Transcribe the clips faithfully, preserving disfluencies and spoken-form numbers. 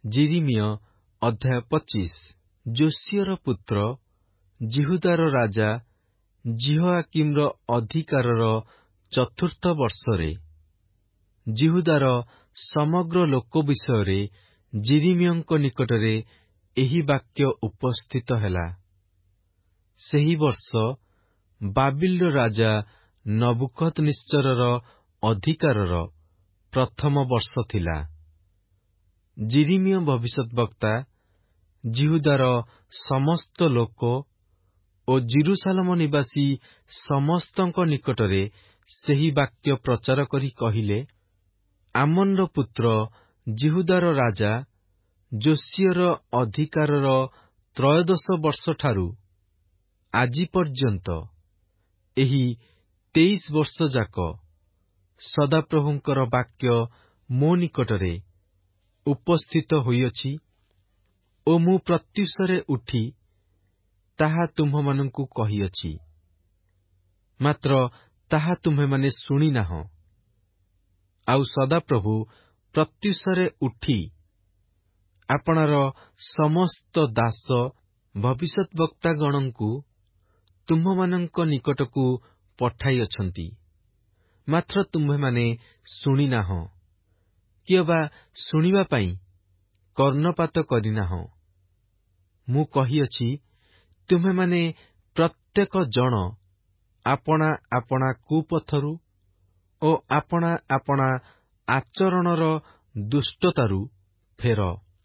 ଯିରିମିୟ ଅଧ୍ୟାୟ ପଚିଶ। ଯୋସିୟର ପୁତ୍ର ଜିହୁଦାର ରାଜା ଜିହୋଆକିମର ଅଧିକାରର ଚତୁର୍ଥ ବର୍ଷରେ ଜିହୁଦାର ସମଗ୍ର ଲୋକ ବିଷୟରେ ଯିରିମିୟଙ୍କ ନିକଟରେ ଏହି ବାକ୍ୟ ଉପସ୍ଥିତ ହେଲା। ସେହି ବର୍ଷ ବାବିଲର ରାଜା ନବୁକଦନେଶ୍ଚରର ଅଧିକାରର ପ୍ରଥମ ବର୍ଷ ଥିଲା। ଯିରିମିୟ ଭବିଷ୍ୟଦ୍ବକ୍ତା ଜିହୁଦାର ସମସ୍ତ ଲୋକ ଓ ଜିରୁସାଲମ ନିବାସୀ ସମସ୍ତଙ୍କ ନିକଟରେ ସେହି ବାକ୍ୟ ପ୍ରଚାର କରି କହିଲେ, ଆମନର ପୁତ୍ର ଜିହୁଦାର ରାଜା ଯୋସିୟର ଅଧିକାରର ତ୍ରୟୋଦଶ ବର୍ଷଠାରୁ ଆଜି ପର୍ଯ୍ୟନ୍ତ ଏହି ତେଇଶ ବର୍ଷ ଯାକ ସଦାପ୍ରଭୁଙ୍କର ବାକ୍ୟ ମୋ ନିକଟରେ ଉପସ୍ଥିତ ହୋଇଅଛି ଓ ମୁଁ ପ୍ରତ୍ୟୁଷରେ ଉଠି ତାହା ତୁମ୍ଭମାନଙ୍କୁ କହିଅଛି। ମାତ୍ର ତାହା ତୁମ୍ଭେମାନେ ଶୁଣିନାହଁ। ଆଉ ସଦାପ୍ରଭୁ ପ୍ରତ୍ୟୁଷରେ ଉଠି ଆପଣାର ସମସ୍ତ ଦାସ ଭବିଷ୍ୟଦ୍ବକ୍ତାଗଣଙ୍କୁ ତୁମ୍ଭମାନଙ୍କ ନିକଟକୁ ପଠାଇଅଛନ୍ତି। ମାତ୍ର ତୁମ୍ଭେମାନେ ଶୁଣିନାହଁ, କିଏବା ଶୁଣିବା ପାଇଁ କର୍ଣ୍ଣପାତ କରିନାହଁ। ମୁଁ କହିଅଛି, ତୁମ୍ଭେମାନେ ପ୍ରତ୍ୟେକ ଜଣ ଆପଣା ଆପଣା କୁପଥରୁ ଓ ଆପଣା ଆପଣା ଆଚରଣର ଦୁଷ୍ଟତାରୁ ଫେର।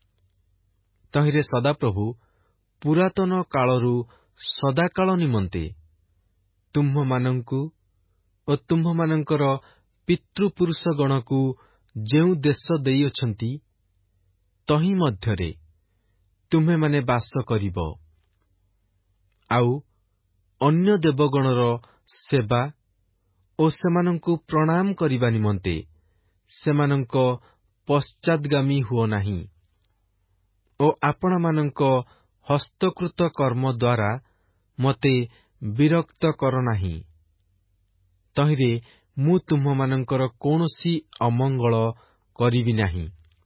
ତହିଁରେ ସଦାପ୍ରଭୁ ପୁରାତନ କାଳରୁ ସଦାକାଳ ନିମନ୍ତେ ତୁମ୍ଭମାନଙ୍କୁ ଓ ତୁମ୍ଭମାନଙ୍କର ପିତୃପୁରୁଷଗଣକୁ ଯେଉଁ ଦେଶ ଦେଇଅଛନ୍ତି, ତହିଁ ମଧ୍ୟରେ ତୁମ୍ଭେମାନେ ବାସ କରିବ। ଆଉ ଅନ୍ୟ ଦେବଗଣର ସେବା ଓ ସେମାନଙ୍କୁ ପ୍ରଣାମ କରିବା ନିମନ୍ତେ ସେମାନଙ୍କ ପଶ୍ଚାଦ୍ଗାମୀ ହୁଅ ନାହିଁ ଓ ଆପଣମାନଙ୍କ ହସ୍ତକୃତ କର୍ମ ଦ୍ୱାରା ମୋତେ ବିରକ୍ତ କର ନାହିଁ। ତହିଁରେ ମୁଁ ତୁମ୍ଭମାନଙ୍କର କୌଣସି ଅମଙ୍ଗଳ କରିବି ନାହିଁ।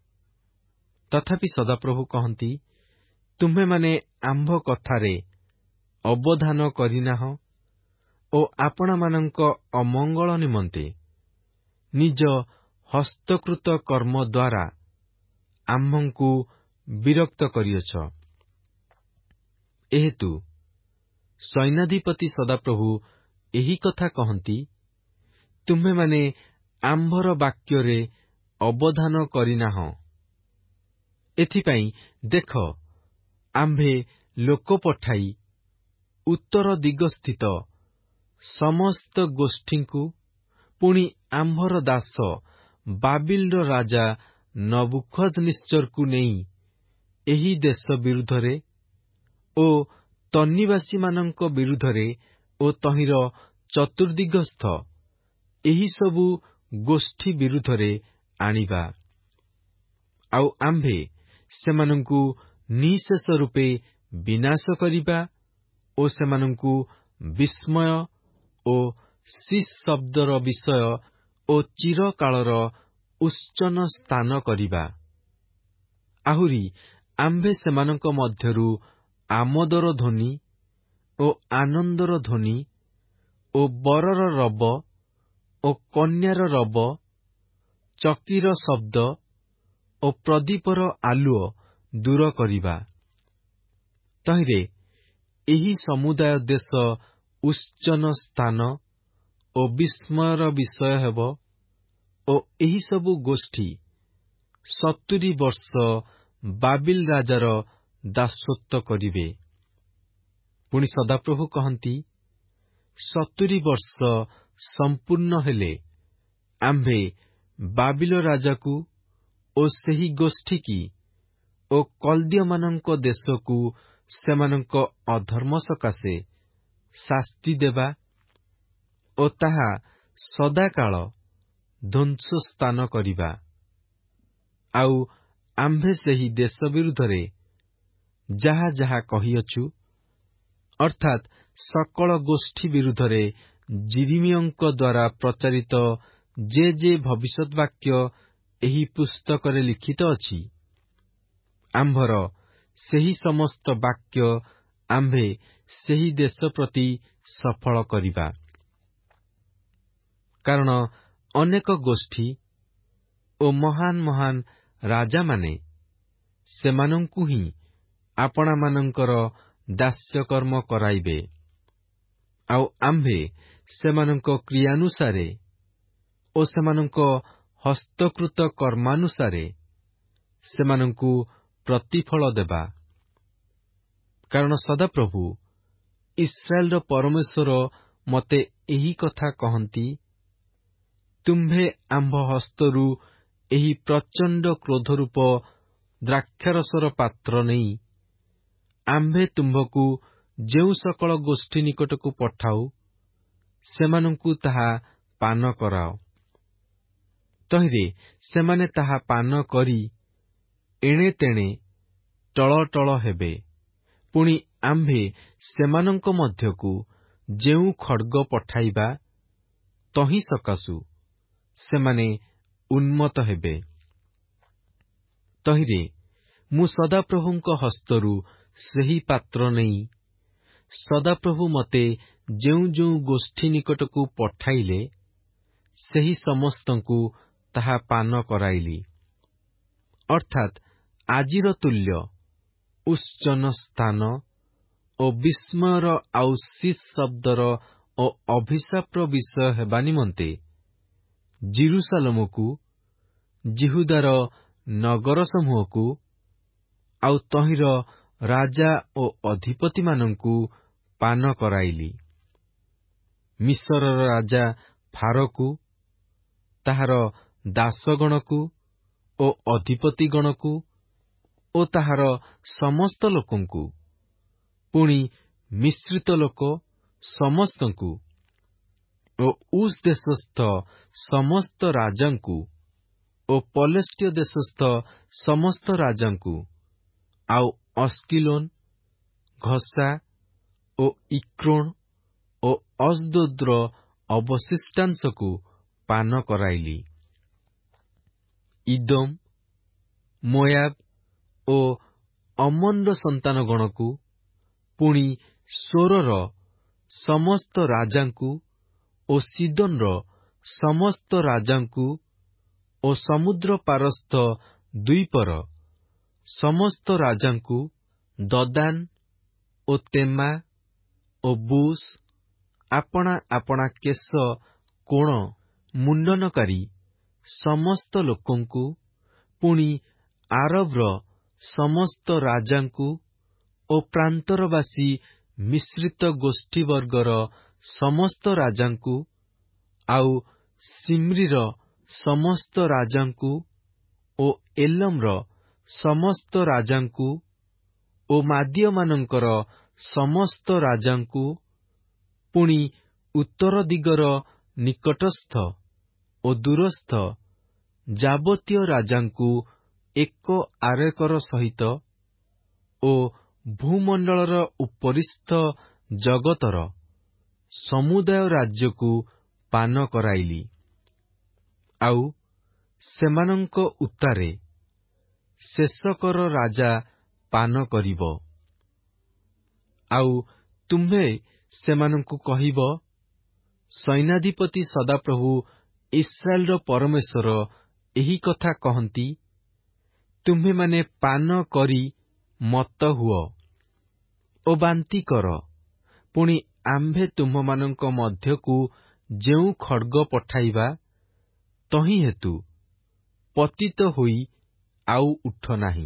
ତଥାପି ସଦାପ୍ରଭୁ କହନ୍ତି, ତୁମ୍ଭେମାନେ ଆମ୍ଭ କଥାରେ ଅବଧାନ କରିନାହଁ ଓ ଆପଣମାନଙ୍କ ଅମଙ୍ଗଳ ନିମନ୍ତେ ନିଜ ହସ୍ତକୃତ କର୍ମ ଦ୍ୱାରା ଆମ୍ଭଙ୍କୁ ବିରକ୍ତ କରିଅଛ। ଏହେତୁ ସୈନ୍ୟାଧିପତି ସଦାପ୍ରଭୁ ଏହି କଥା କହନ୍ତି, ତୁମ୍ଭେମାନେ ଆମ୍ଭର ବାକ୍ୟରେ ଅବଧାନ କରିନାହଁ। ଏଥିପାଇଁ ଦେଖ, ଆମ୍ଭେ ଲୋକ ପଠାଇ ଉତ୍ତର ଦିଗସ୍ଥିତ ସମସ୍ତ ଗୋଷ୍ଠୀଙ୍କୁ ପୁଣି ଆମ୍ଭର ଦାସ ବାବିଲର ରାଜା ନବୁକଦନେଶ୍ଚରକୁ ନେଇ ଏହି ଦେଶ ବିରୁଦ୍ଧରେ ଓ ତନ୍ନିବାସୀମାନଙ୍କ ବିରୁଦ୍ଧରେ ଓ ତହିଁର ଚତୁର୍ଦିଗସ୍ଥ ଏହିସବୁ ଗୋଷ୍ଠୀ ବିରୁଦ୍ଧରେ ଆଣିବା। ଆଉ ଆମ୍ଭେ ସେମାନଙ୍କୁ ନିଃଶେଷ ରୂପେ ବିନାଶ କରିବା ଓ ସେମାନଙ୍କୁ ବିସ୍ମୟ ଓ ଶିସ୍ ଶବ୍ଦର ବିଷୟ ଓ ଚିରକାଳର ଉତ୍ସନ୍ନ ସ୍ଥାନ କରିବା। ଆହୁରି ଆମ୍ଭେ ସେମାନଙ୍କ ମଧ୍ୟରୁ ଆମୋଦର ଧ୍ୱନି ଓ ଆନନ୍ଦର ଧ୍ୱନି ଓ ବରର ରବ ଓ କନ୍ୟାର ରବ, ଚକିର ଶବ୍ଦ ଓ ପ୍ରଦୀପର ଆଲୁଅ ଦୂର କରିବା। ତହିଁରେ ଏହି ସମୁଦାୟ ଦେଶ ଉତ୍ସନ୍ନ ସ୍ଥାନ ଓ ବିସ୍ମୟର ବିଷୟ ହେବ ଓ ଏହିସବୁ ଗୋଷ୍ଠୀ ସତୁରୀ ବର୍ଷ ବାବିଲ ରାଜାର ଦାସତ୍ୱ କରିବେ। ପୁଣି ସଦାପ୍ରଭୁ କହନ୍ତି, ସତୁରୀ ବର୍ଷ ସମ୍ପୂର୍ଣ୍ଣ ହେଲେ ଆମ୍ଭେ ବାବିଲ ରାଜାକୁ ଓ ସେହି ଗୋଷ୍ଠୀକି ଓ କଲ୍ଦୀୟମାନଙ୍କ ଦେଶକୁ ସେମାନଙ୍କ ଅଧର୍ମ ସକାଶେ ଶାସ୍ତି ଦେବା ଓ ତାହା ସଦାକାଳ ଧ୍ୱଂସସ୍ଥାନ କରିବା। ଆଉ ଆମ୍ଭେ ସେହି ଦେଶ ବିରୁଦ୍ଧରେ ଯାହା ଯାହା କହିଅଛୁ, ଅର୍ଥାତ୍ ସକଳ ଗୋଷ୍ଠୀ ବିରୁଦ୍ଧରେ ଯିରିମିୟଙ୍କ ଦ୍ୱାରା ପ୍ରଚାରିତ ଯେ ଯେ ଭବିଷ୍ୟତ୍ ବାକ୍ୟ ଏହି ପୁସ୍ତକରେ ଲିଖିତ ଅଛି, ଆମ୍ଭର ସେହି ସମସ୍ତ ବାକ୍ୟ ଆମ୍ଭେ ସେହି ଦେଶ ପ୍ରତି ସଫଳ କରିବା। କାରଣ ଅନେକ ଗୋଷ୍ଠୀ ଓ ମହାନ ମହାନ ରାଜାମାନେ ସେମାନଙ୍କୁ ହିଁ ଆପଣାମାନଙ୍କର ଦାସ୍ୟକର୍ମ କରାଇବେ, ଆଉ ଆମ୍ଭେ ସେମାନଙ୍କ କ୍ରିୟାନୁସାରେ ଓ ସେମାନଙ୍କ ହସ୍ତକୃତ କର୍ମାନୁସାରେ ସେମାନଙ୍କୁ ପ୍ରତିଫଳ ଦେବା। କାରଣ ସଦାପ୍ରଭୁ ଇସ୍ରାଏଲର ପରମେଶ୍ୱର ମୋତେ ଏହି କଥା କହନ୍ତି, ତୁମ୍ଭେ ଆମ୍ଭ ହସ୍ତରୁ ଏହି ପ୍ରଚଣ୍ଡ କ୍ରୋଧରୂପ ଦ୍ରାକ୍ଷାରସର ପାତ୍ର ନେଇ ଆମ୍ଭେ ତୁମ୍ଭକୁ ଯେଉଁ ସକଳ ଗୋଷ୍ଠୀ ନିକଟକୁ ପଠାଉ, ସେମାନଙ୍କୁ ତାହା ପାନ କରାଅ। ତହିଁରେ ସେମାନେ ତାହା ପାନ କରି ଏଣେ ତେଣେ ଟଳଟଳ ହେବେ। ପୁଣି ଆମ୍ଭେ ସେମାନଙ୍କ ମଧ୍ୟକୁ ଯେଉଁ ଖଡ୍ଗ ପଠାଇବା, ତହିଁ ସକାଶୁ ସେମାନେ ଉନ୍ମତ୍ତ ହେବେ। ତହିଁରେ ମୁଁ ସଦାପ୍ରଭୁଙ୍କ ହସ୍ତରୁ ସେହି ପାତ୍ର ନେଇ ସଦାପ୍ରଭୁ ମୋତେ ଯେଉଁ ଯେଉଁ ଗୋଷ୍ଠୀ ନିକଟକୁ ପଠାଇଲେ, ସେହି ସମସ୍ତଙ୍କୁ ତାହା ପାନ କରାଇଲି। ଅର୍ଥାତ୍ ଆଜିର ତୁଲ୍ୟ ଉତ୍ସନ ସ୍ଥାନ ଓ ବିସ୍ମୟର ଆଉ ଶୀଷ୍ ଶବ୍ଦର ଓ ଅଭିଶାପର ବିଷୟ ହେବା ନିମନ୍ତେ ଜିରୁସାଲମକୁ, ଜିହୁଦାର ନଗର ସମୂହକୁ, ଆଉ ତହିଁର ରାଜା ଓ ଅଧିପତିମାନଙ୍କୁ ପାନ କରାଇଲି। ମିଶରର ରାଜା ଫାରୋକୁ, ତାହାର ଦାସଗଣକୁ ଓ ଅଧିପତିଗଣକୁ ଓ ତାହାର ସମସ୍ତ ଲୋକଙ୍କୁ, ପୁଣି ମିଶ୍ରିତ ଲୋକ ସମସ୍ତଙ୍କୁ ଓ ଉସ୍ ଦେଶସ୍ଥ ସମସ୍ତ ରାଜାଙ୍କୁ ଓ ପଲେଷ୍ଟିୟ ଦେଶସ୍ଥ ସମସ୍ତ ରାଜାଙ୍କୁ, ଆଉ ଅସ୍କିଲୋନ, ଘସା ଓ ଇକ୍ରୋନ ଓ ଅଶ୍ଦୋଦର ଅବଶିଷ୍ଟାଂଶକୁ ପାନ କରାଇଲି। ଇଦୋମ, ମୋୟାବ ଓ ଅମୋନର ସନ୍ତାନଗଣକୁ, ପୁଣି ସୋରର ସମସ୍ତ ରାଜାଙ୍କୁ ଓ ସିଦୋନର ସମସ୍ତ ରାଜାଙ୍କୁ ଓ ସମୁଦ୍ର ପାରସ୍ଥ ଦ୍ୱୀପର ସମସ୍ତ ରାଜାଙ୍କୁ, ଦଦାନ ଓ ତେମା ଓ ବୁସ୍, ଆପଣା ଆପଣା କେଶ କୋଣ ମୁଣ୍ଡନକାରୀ ସମସ୍ତ ଲୋକଙ୍କୁ, ପୁଣି ଆରବର ସମସ୍ତ ରାଜାଙ୍କୁ ଓ ପ୍ରାନ୍ତରବାସୀ ମିଶ୍ରିତ ଗୋଷ୍ଠୀବର୍ଗର ସମସ୍ତ ରାଜାଙ୍କୁ, ଆଉ ସିମ୍ରିର ସମସ୍ତ ରାଜାଙ୍କୁ ଓ ଏଲମର ସମସ୍ତ ରାଜାଙ୍କୁ ଓ ମାଦିୟମାନଙ୍କର ସମସ୍ତ ରାଜାଙ୍କୁ, ପୁଣି ଉତ୍ତର ଦିଗର ନିକଟସ୍ଥ ଓ ଦୂରସ୍ଥ ଯାବତୀୟ ରାଜାଙ୍କୁ ଏକ ଆରେକର ସହିତ ଓ ଭୂମଣ୍ଡଳର ଉପରିସ୍ଥ ଜଗତର ସମୁଦାୟ ରାଜ୍ୟକୁ ପାନ କରାଇଲି। ଆଉ ସେମାନଙ୍କ ଉତ୍ତାରେ ଶେଷକର ରାଜା ପାନ କରିବ। ଆଉ ତୁମ୍ଭେ ସେମାନଙ୍କୁ କହିବ, ସୈନ୍ୟାଧିପତି ସଦାପ୍ରଭୁ ଇସ୍ରାଏଲର ପରମେଶ୍ୱର ଏହି କଥା କହନ୍ତି, ତୁମ୍ଭେମାନେ ପାନ କରି ମତ୍ତ ହୁଅ ଓ ବାନ୍ତି କର। ପୁଣି ଆମ୍ଭେ ତୁମ୍ଭମାନଙ୍କ ମଧ୍ୟକୁ ଯେଉଁ ଖଡ୍ଗ ପଠାଇବା, ତହିଁ ହେତୁ ପତିତ ହୋଇ ଆଉ ଉଠ ନାହିଁ।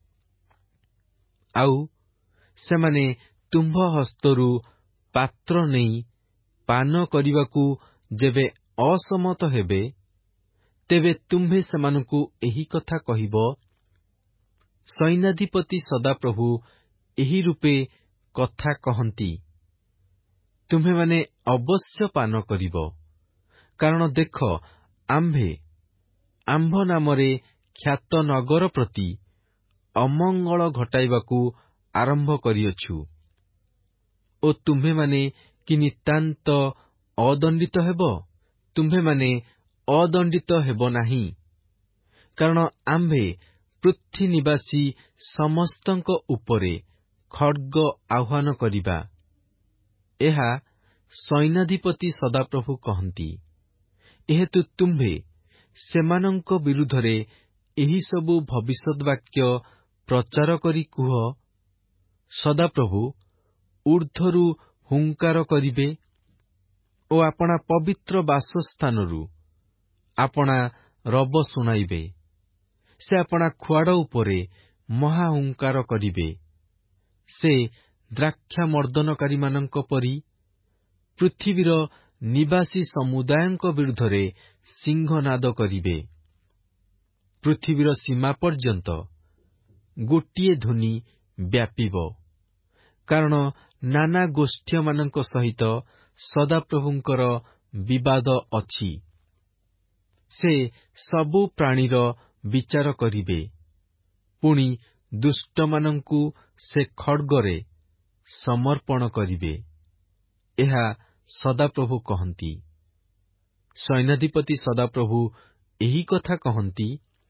ଆଉ ସେମାନେ ତୁମ୍ଭ ହସ୍ତରୁ ପାତ୍ର ନେଇ ପାନ କରିବାକୁ ଯେବେ ଅସମତ ହେବେ, ତେବେ ତୁମ୍ଭେ ସେମାନଙ୍କୁ ଏହି କଥା କହିବ, ସୈନ୍ୟାଧିପତି ସଦାପ୍ରଭୁ ଏହି ରୂପେ କଥା କହନ୍ତି, ତୁମ୍ଭେମାନେ ଅବଶ୍ୟ ପାନ କରିବ। କାରଣ ଦେଖ, ଆମ୍ଭେ ଆମ୍ଭ ନାମରେ ଖ୍ୟାତ ନଗର ପ୍ରତି ଅମଙ୍ଗଳ ଘଟାଇବାକୁ ଆରମ୍ଭ କରିଅଛୁ। ଓ ତୁମ୍ଭେମାନେ କି ନିତାନ୍ତ ଅଦଣ୍ଡିତ ହେବ? ତୁମ୍ଭେମାନେ ଅଦଣ୍ଡିତ ହେବ ନାହିଁ। କାରଣ ଆମ୍ଭେ ପୃଥ୍ୱୀ ନିବାସୀ ସମସ୍ତଙ୍କ ଉପରେ ଖଡ୍ଗ ଆହ୍ୱାନ କରିବା। ଏହା ସୈନ୍ୟାଧିପତି ସଦାପ୍ରଭୁ କହନ୍ତି। ଯେହେତୁ ତୁମ୍ଭେ ସେମାନଙ୍କ ବିରୁଦ୍ଧରେ ଏହିସବୁ ଭବିଷ୍ୟତ୍ ବାକ୍ୟ ପ୍ରଚାର କରି କୁହ, ସଦାପ୍ରଭୁ ଊର୍ଦ୍ଧ୍ୱରୁ ହୁଙ୍କାର କରିବେ ଓ ଆପଣା ପବିତ୍ର ବାସସ୍ଥାନରୁ ଆପଣା ରବ ଶୁଣାଇବେ। ସେ ଆପଣା ଖୁଆଡ଼ ଉପରେ ମହାହୁଙ୍କାର କରିବେ। ସେ ଦ୍ରାକ୍ଷା ମର୍ଦ୍ଦନକାରୀମାନଙ୍କ ପରି ପୃଥିବୀର ନିବାସୀ ସମୁଦାୟଙ୍କ ବିରୁଦ୍ଧରେ ସିଂହନାଦ କରିବେ। ପୃଥିବୀର ସୀମା ପର୍ଯ୍ୟନ୍ତ ଗୋଟିଏ ଧ୍ୱନି ବ୍ୟାପିବ, କାରଣ ନାନା ଗୋଷ୍ଠୀମାନଙ୍କ ସହିତ ସଦାପ୍ରଭୁଙ୍କର ବିବାଦ ଅଛି। ସେ ସବୁ ପ୍ରାଣୀର ବିଚାର କରିବେ, ପୁଣି ଦୁଷ୍ଟମାନଙ୍କୁ ସେ ଖଡ୍ଗରେ ସମର୍ପଣ କରିବେ। ଏହା ସଦାପ୍ରଭୁ କହନ୍ତି। ସୈନ୍ୟାଧିପତି ସଦାପ୍ରଭୁ ଏହି କଥା କହନ୍ତି।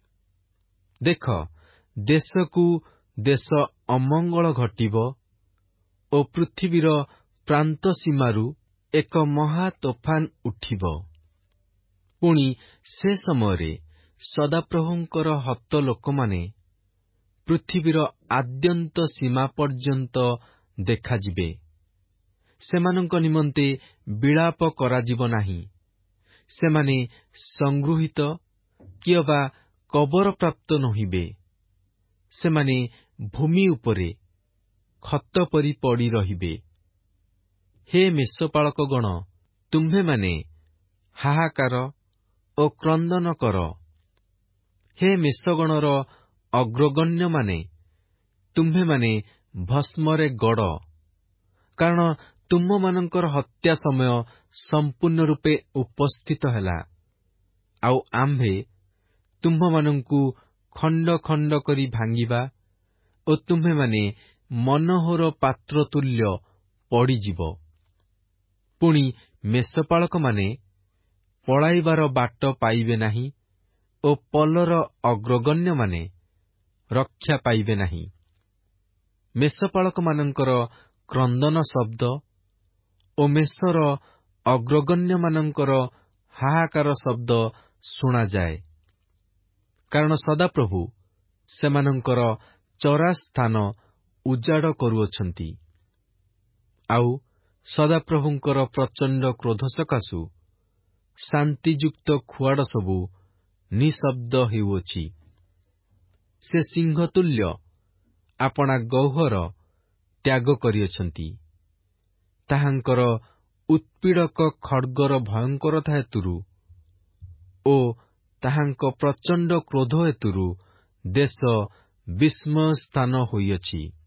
ଦେଖ, ଦେଶକୁ ଦେଶ ଅମଙ୍ଗଳ ଘଟିବ ଓ ପୃଥିବୀର ପ୍ରାନ୍ତ ସୀମାରୁ ଏକ ମହା ତୋଫାନ ଉଠିବ। ପୁଣି ସେ ସମୟରେ ସଦାପ୍ରଭୁଙ୍କର ହତ ଲୋକମାନେ ପୃଥିବୀର ଆଦ୍ୟନ୍ତ ସୀମା ପର୍ଯ୍ୟନ୍ତ ଦେଖାଯିବେ। ସେମାନଙ୍କ ନିମନ୍ତେ ବିଳାପ କରାଯିବ ନାହିଁ। ସେମାନେ ସଂଗୃହୀତ କି ଅବା କବରପ୍ରାପ୍ତ ନୋହିବେ। ସେମାନେ ଭୂମି ଉପରେ ଖତ ପରି ପଡ଼ି ରହିବେ। ହେ ମେଷପାଳକଗଣ, ତୁମ୍ଭେମାନେ ହାହାକାର ଓ କ୍ରନ୍ଦନ କର। ହେ ମେଷଗଣର ଅଗ୍ରଗଣ୍ୟମାନେ, ତୁମ୍ଭେମାନେ ଭସ୍ମରେ ଗଡ଼, କାରଣ ତୁମମାନଙ୍କର ହତ୍ୟା ସମୟ ସମ୍ପୂର୍ଣ୍ଣ ରୂପେ ଉପସ୍ଥିତ ହେଲା। ଆଉ ଆମ୍ଭେ ତୁମ୍ଭମାନଙ୍କୁ ଖଣ୍ଡ ଖଣ୍ଡ କରି ଭାଙ୍ଗିବା ଓ ତୁମ୍ଭେମାନେ ମନୋହର ପାତ୍ର ତୁଲ୍ୟ ପଡ଼ିଯିବ। ପୁଣି ମେଷପାଳକମାନେ ପଳାଇବାର ବାଟ ପାଇବେ ନାହିଁ ଓ ପଲର ଅଗ୍ରଗଣ୍ୟମାନେ ରକ୍ଷା ପାଇବେ ନାହିଁ। ମେଷପାଳକମାନଙ୍କର କ୍ରନ୍ଦନ ଶବ୍ଦ ଓ ମେଷର ଅଗ୍ରଗଣ୍ୟମାନଙ୍କର ହାହାକାର ଶବ୍ଦ ଶୁଣାଯାଏ, କାରଣ ସଦାପ୍ରଭୁ ସେମାନଙ୍କର ଚରାସ୍ଥାନ ଉଜାଡ଼ କରୁଅଛନ୍ତି। ଆଉ ସଦାପ୍ରଭୁଙ୍କର ପ୍ରଚଣ୍ଡ କ୍ରୋଧ ସକାଶୁ ଶାନ୍ତିଯୁକ୍ତ ଖୁଆଡ଼ ସବୁ ନିଃଶବ୍ଦ ହେଉଅଛି। ସେ ସିଂହତୁଲ୍ୟ ଆପଣା ଗହ୍ୱର ତ୍ୟାଗ କରିଅଛନ୍ତି। ତାହାଙ୍କର ଉତ୍ପୀଡ଼କ ଖଡ୍ଗର ଭୟଙ୍କରତା ହେତୁରୁ ଓ ତାହାଙ୍କ ପ୍ରଚଣ୍ଡ କ୍ରୋଧ ହେତୁରୁ ଦେଶ ବିସ୍ମୟ ସ୍ଥାନ ହୋଇଅଛି।